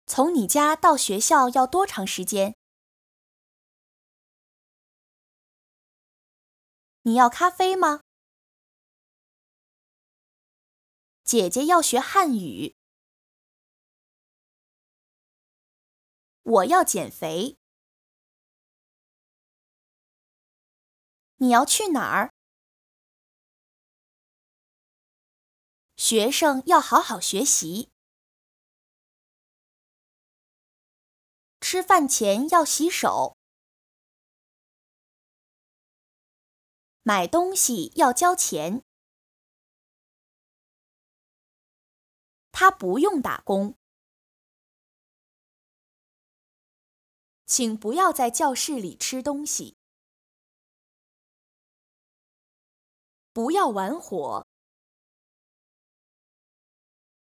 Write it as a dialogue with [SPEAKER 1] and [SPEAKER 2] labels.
[SPEAKER 1] 从你家到学校要多长时间？你要咖啡吗？姐姐要学汉语。我要减肥。你要去哪儿？学生要好好学习。吃饭前要洗手。买东西要交钱。他不用打工。请不要在教室里吃东西。不要玩火。